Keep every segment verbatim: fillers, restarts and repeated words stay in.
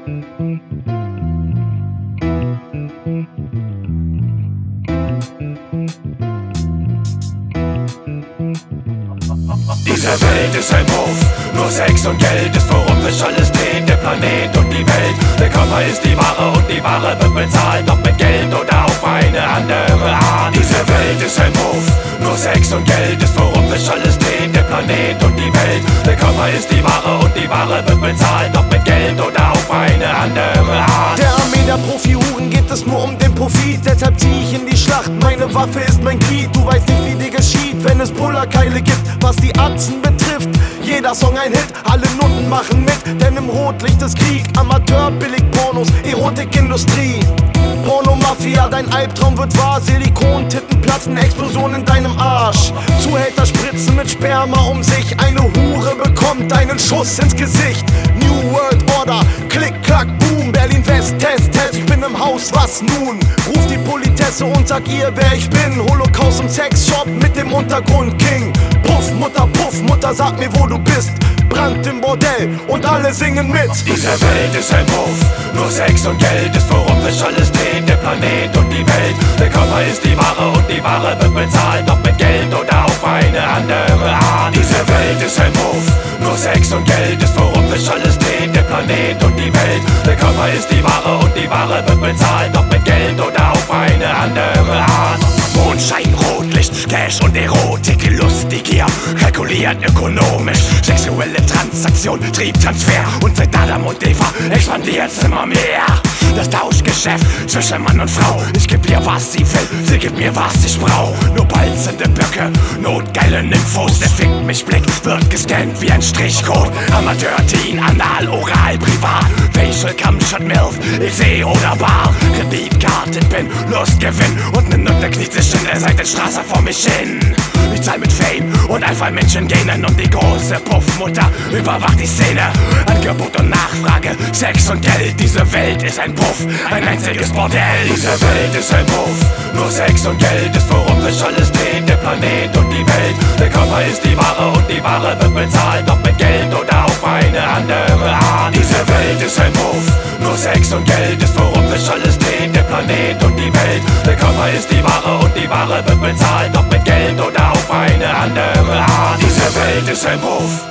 Diese Welt ist ein Puff, nur Sex und Geld ist, worum sich alles dreht. Der Planet und die Welt, der Körper ist die Ware und die Ware wird bezahlt, ob mit Geld oder auf eine andere Art. Diese Welt ist ein Puff, nur Sex und Geld ist, worum sich alles dreht. Der Planet und die Welt, der Körper ist die Ware und die Ware wird bezahlt, ob mit Geld oder auf eine andere Art. Der Armee der Profi-Huren geht es nur um den Profit, deshalb zieh ich in die Schlacht, meine Waffe ist mein Glied. Du weißt nicht, wie dir geschieht, wenn es Pullerkeile gibt, was die Atzen betrifft. Jeder Song ein Hit, alle Nutten machen mit, denn im Rotlicht ist Krieg. Amateur, Billig-Pornos, Erotikindustrie. Pornomafia, dein Albtraum wird wahr. Silikon-Titten platzen, Explosion in deinem Arsch. Zuhälter spritzen mit Sperma um sich. Eine Hure bekommt einen Schuss ins Gesicht. New World Order, Klick, Klack, Boom. Berlin West, Test, Test, ich bin im Haus, was nun? Ruf die Politesse und sag ihr, wer ich bin. Holocaust im Sexshop mit dem Untergrund King. Puff, Mutter, Puff, Mutter, sag mir, wo du bist. Brand im Bordell und alle singen mit. Diese Welt ist ein Puff, nur Sex und Geld ist, worum sich alles dreht. Der Planet und die Welt, der Körper ist die Ware und die Ware wird bezahlt, ob mit Geld oder auf eine andere Art. Diese Welt ist ein Puff, nur Sex und Geld ist, worum sich alles dreht. Der Planet und die Welt, der Körper ist die Ware und die Ware wird bezahlt, ob mit Geld oder auf eine andere Art. Mondschein, Rotlicht, Cash und Erotik, Lust, die Gier, kalkuliert ökonomisch. Sexuelle Transaktion, Triebtransfer und seit Adam und Eva expandiert's immer mehr. Das Tauschgeschäft zwischen Mann und Frau. Ich geb ihr, was sie will, sie gibt mir, was ich brauch. Nur balzende Böcke, notgeile Nymphos. Der fickt mich Blick, wird gescannt wie ein Strichcode. Amateur, Teen, Anal, Oral, Privat. Facial, Camshot, Milf, ich seh oder bar. Kreditkartenpin, Lustgewinn und ne Nutte kniet sich in der Seitenstraße vor mich hin. Ich zahl mit Fame und Alpha-Menschen gähnen und die große Puffmutter überwacht die Szene. Angebot und Nachfrage, Sex und Geld, diese Welt ist ein Puff, ein einziges Bordell. Diese Welt ist ein Puff, nur Sex und Geld ist, worum sich alles dreht. Der Planet und die Welt, der Körper ist die Ware und die Ware wird bezahlt, ob mit Geld oder auf eine andere Art. Diese Welt ist ein Puff, nur Sex und Geld ist, worum sich alles dreht. Der Planet und die Welt, der Körper ist die Ware und die Ware wird bezahlt, ob mit Geld oder auf eine andere Art. Diese Welt ist ein Puff.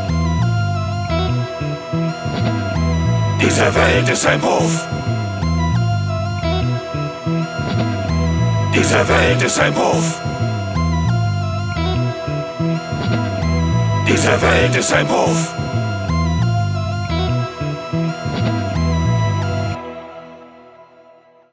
Diese Welt ist ein Puff. Diese Welt ist ein Puff. Diese Welt ist ein Puff.